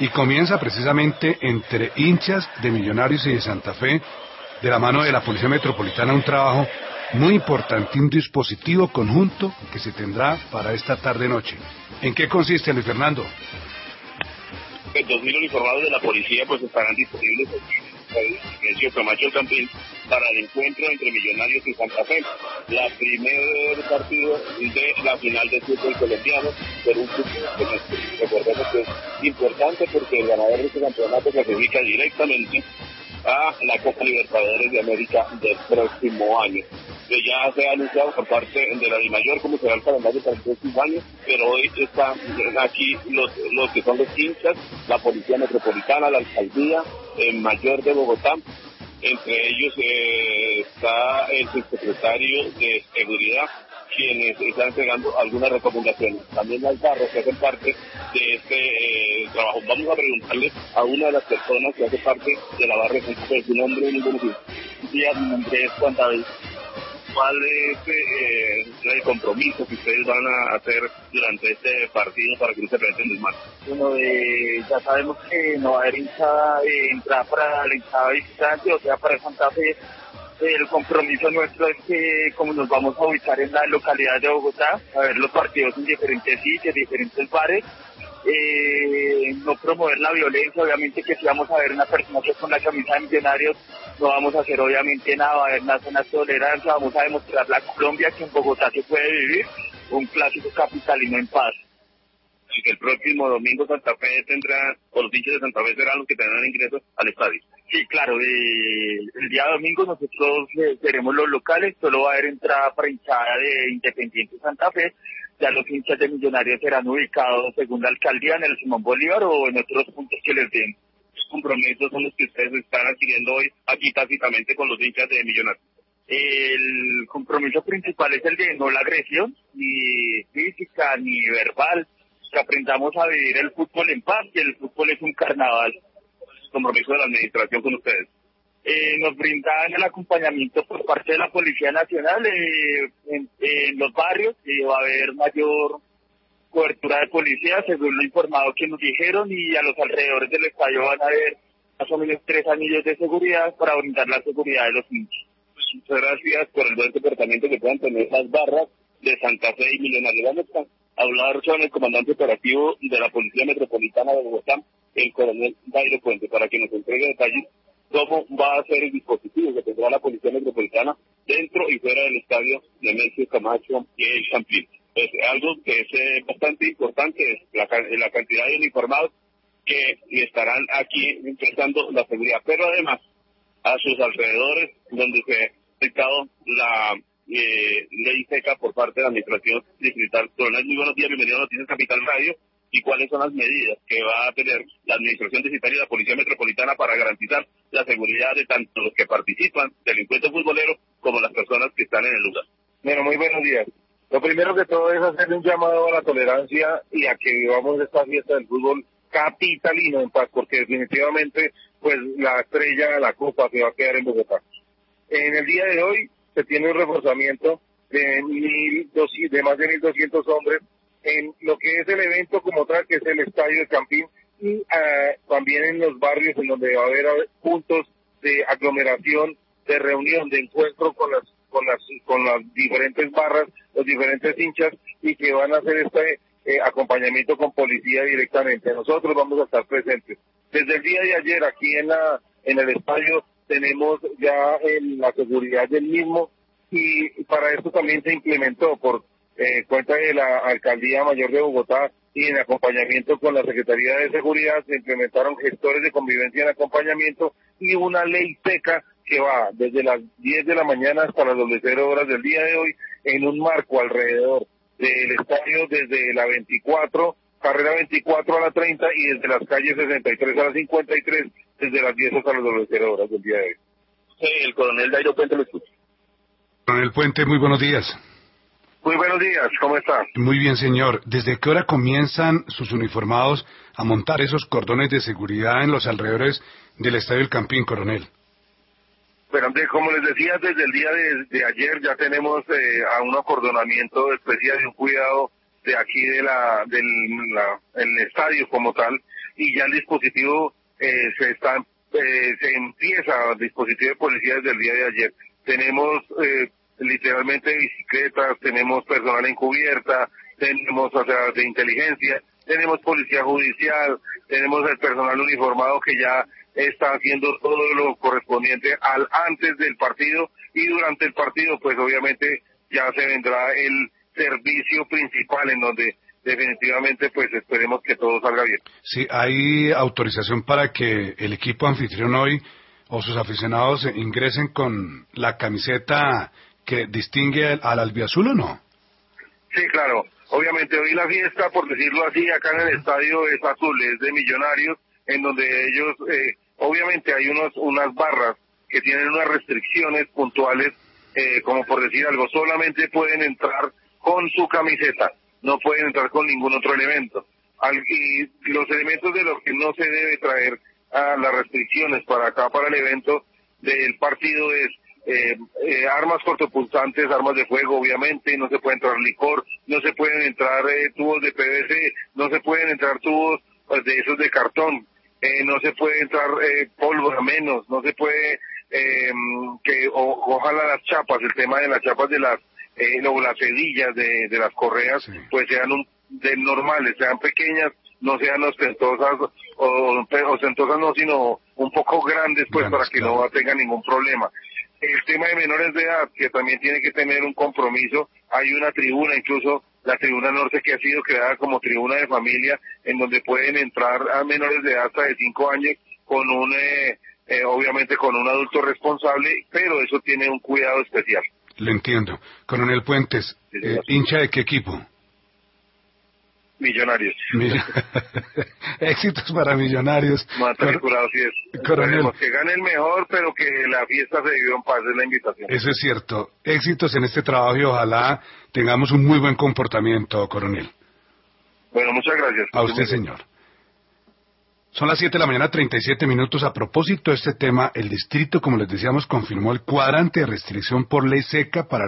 y comienza precisamente entre hinchas de Millonarios y de Santa Fe, de la mano de la Policía Metropolitana, un trabajo muy importante, un dispositivo conjunto que se tendrá para esta tarde-noche. ¿En qué consiste, Luis Fernando? 2.000 uniformados de la policía pues estarán disponibles en Camacho el Campín para el encuentro entre Millonarios y Santa Fe. La primer partido de la final del fútbol colombiano, pero un fútbol que recordemos que es importante porque el ganador de este campeonato se clasifica directamente a la Copa Libertadores de América del próximo año. Que ya se ha anunciado por parte de la DIMAYOR cómo será el calendario para el próximo año, pero hoy están aquí los que son los hinchas, la Policía Metropolitana, la Alcaldía Mayor de Bogotá. Entre ellos está el subsecretario de Seguridad, quienes están entregando algunas recomendaciones. También las barras que hacen parte de este trabajo. Vamos a preguntarle a una de las personas que hace parte de la barra de su nombre. Muy buenos días, mi nombre es Juan David. ¿Cuál es el compromiso que ustedes van a hacer durante este partido para que no se presenten desmanes? Bueno, ya sabemos que no va a haber entrada para la hinchada visitante, o sea, para Santa Fe. El compromiso nuestro es que, como nos vamos a ubicar en la localidad de Bogotá, a ver los partidos en diferentes sitios, diferentes bares, no promover la violencia. Obviamente que si vamos a ver una persona que es con la camisa de Millonarios, no vamos a hacer obviamente nada, va a haber una zona de tolerancia, vamos a demostrar la Colombia que en Bogotá se puede vivir un clásico capitalino en paz. Y que el próximo domingo Santa Fe tendrá, o los hinchas de Santa Fe serán los que tendrán ingresos al estadio. Sí, claro, el día domingo nosotros seremos los locales, solo va a haber entrada para hinchada de Independiente Santa Fe. Ya los hinchas de Millonarios serán ubicados según la alcaldía en el Simón Bolívar o en otros puntos que les den. ¿Qué compromisos son los que ustedes están adquiriendo hoy aquí tácitamente con los hinchas de Millonarios? El compromiso principal es el de no la agresión, ni física, ni verbal, que aprendamos a vivir el fútbol en paz, que el fútbol es un carnaval. Compromiso de la administración con ustedes. Nos brindan el acompañamiento por parte de la Policía Nacional en los barrios, va a haber mayor cobertura de policía según lo informado que nos dijeron, y a los alrededores del estadio van a haber más o menos 3 anillos de seguridad para brindar la seguridad de los hinchas. Muchas gracias por el buen comportamiento que puedan tener las barras de Santa Fe y Millonarios. Vamos a hablar con el comandante operativo de la Policía Metropolitana de Bogotá, el coronel Dairo Puente, para que nos entregue detalles cómo va a ser el dispositivo que tendrá la Policía Metropolitana dentro y fuera del estadio Nemesio Camacho y el Campín. Es algo que es bastante importante, es la cantidad de uniformados que estarán aquí prestando la seguridad, pero además a sus alrededores, donde se ha aplicado la ley seca por parte de la administración distrital. Coronel, muy buenos días, bienvenido a Noticias Capital Radio. ¿Y cuáles son las medidas que va a tener la administración distrital y la Policía Metropolitana para garantizar la seguridad de tanto los que participan del encuentro futbolero como las personas que están en el lugar? Bueno, muy buenos días. Lo primero que todo es hacer un llamado a la tolerancia y a que vivamos esta fiesta del fútbol capitalino en paz, porque definitivamente pues la estrella, la copa se va a quedar en Bogotá. En el día de hoy se tiene un reforzamiento de más de 1.200 hombres en lo que es el evento como tal, que es el Estadio del Campín, y también en los barrios en donde va a haber puntos de aglomeración, de reunión, de encuentro con las diferentes barras, los diferentes hinchas, y que van a hacer este acompañamiento con policía directamente. Nosotros vamos a estar presentes. Desde el día de ayer aquí en el estadio tenemos ya la seguridad del mismo, y para esto también se implementó por cuenta de la Alcaldía Mayor de Bogotá y en acompañamiento con la Secretaría de Seguridad, se implementaron gestores de convivencia en acompañamiento y una ley seca que va desde las 10 de la mañana hasta las 0 horas del día de hoy en un marco alrededor del estadio desde la 24, carrera 24 a la 30, y desde las calles 63 a la 53 desde las 10 hasta las 0 horas del día de hoy. Sí, el coronel Dairo Puente lo escucha. Coronel Puente, muy buenos días. Muy buenos días, ¿cómo está? Muy bien, señor. ¿Desde qué hora comienzan sus uniformados a montar esos cordones de seguridad en los alrededores del Estadio del Campín, coronel? Bueno, como les decía, desde el día de ayer ya tenemos a un acordonamiento especial y un cuidado de aquí el estadio como tal, y ya el dispositivo se empieza el dispositivo de policía desde el día de ayer. Tenemos literalmente bicicletas, tenemos personal encubierta, tenemos de inteligencia, tenemos policía judicial, tenemos el personal uniformado que ya está haciendo todo lo correspondiente antes del partido, y durante el partido pues obviamente ya se vendrá el servicio principal en donde definitivamente pues esperemos que todo salga bien. Sí, hay autorización para que el equipo anfitrión hoy o sus aficionados ingresen con la camiseta que distingue al albiazul, ¿o no? Sí, claro. Obviamente hoy la fiesta, por decirlo así, acá en el estadio es azul, es de Millonarios, en donde ellos, obviamente hay unas barras que tienen unas restricciones puntuales, como por decir algo, solamente pueden entrar con su camiseta, no pueden entrar con ningún otro elemento. Y los elementos de los que no se debe traer a las restricciones para acá, para el evento del partido, es armas cortopunzantes, armas de fuego, obviamente, no se puede entrar licor, no se pueden entrar tubos de PVC, no se pueden entrar tubos de esos de cartón, no se puede entrar pólvora menos, no se puede ojalá las chapas, el tema de las chapas de las hebillas de las correas, sí, pues sean normales, sean pequeñas, no sean ostentosas ostentosas no, sino un poco grandes, pues para que no tengan ningún problema. El tema de menores de edad, que también tiene que tener un compromiso, hay una tribuna, incluso la tribuna norte, que ha sido creada como tribuna de familia, en donde pueden entrar a menores de edad hasta de 5 años con obviamente con un adulto responsable, pero eso tiene un cuidado especial. Lo entiendo. Coronel Puentes, ¿hincha de qué equipo? Millonarios. Éxitos para Millonarios. Matriculado, sí es. Coronel, que gane el mejor, pero que la fiesta se viva en paz, es la invitación. Eso es cierto. Éxitos en este trabajo y ojalá tengamos un muy buen comportamiento, coronel. Bueno, muchas gracias. A usted, señor. Son las 7:37 a.m. A propósito de este tema, el distrito, como les decíamos, confirmó el cuadrante de restricción por ley seca para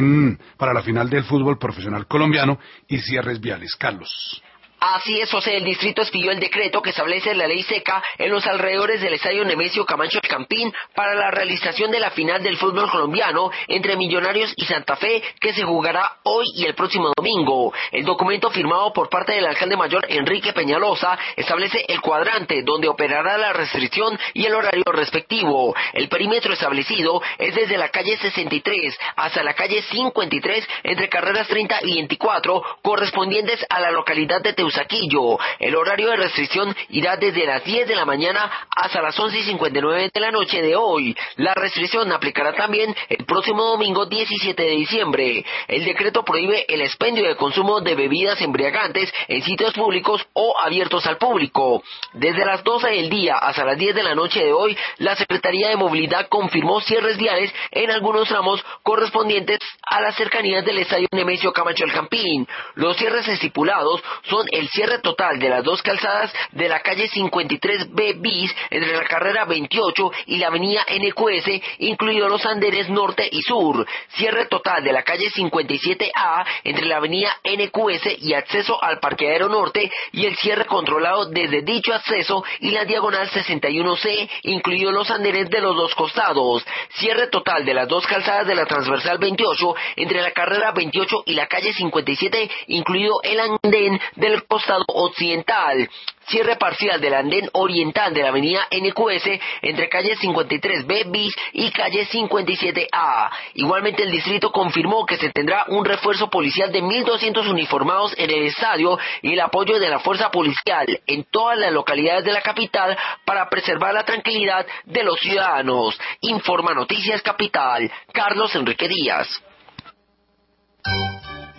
la final del fútbol profesional colombiano y cierres viales. Carlos. Así es, José, el distrito expidió el decreto que establece la ley seca en los alrededores del estadio Nemesio Camacho El Campín para la realización de la final del fútbol colombiano entre Millonarios y Santa Fe, que se jugará hoy y el próximo domingo. El documento firmado por parte del alcalde mayor Enrique Peñalosa establece el cuadrante donde operará la restricción y el horario respectivo. El perímetro establecido es desde la calle 63 hasta la calle 53 entre carreras 30 y 24, correspondientes a la localidad de Teusaquillo. El horario de restricción irá desde las 10 de la mañana hasta las 11:59 de la noche de hoy. La restricción aplicará también el próximo domingo 17 de diciembre. El decreto prohíbe el expendio de consumo de bebidas embriagantes en sitios públicos o abiertos al público. Desde las 12 del día hasta las 10 de la noche de hoy, la Secretaría de Movilidad confirmó cierres viales en algunos tramos correspondientes a las cercanías del estadio Nemesio Camacho El Campín. Los cierres estipulados son el cierre total de las dos calzadas de la calle 53B bis entre la carrera 28 y la avenida NQS, incluidos los andenes norte y sur. Cierre total de la calle 57A entre la avenida NQS y acceso al parqueadero norte, y el cierre controlado desde dicho acceso y la diagonal 61C, incluidos los andenes de los dos costados. Cierre total de las dos calzadas de la transversal 28 entre la carrera 28 y la calle 57, incluido el andén del costado occidental. Cierre parcial del andén oriental de la avenida NQS entre calle 53B bis y calle 57A. Igualmente, el distrito confirmó que se tendrá un refuerzo policial de 1.200 uniformados en el estadio y el apoyo de la fuerza policial en todas las localidades de la capital para preservar la tranquilidad de los ciudadanos. Informa Noticias Capital, Carlos Enrique Díaz.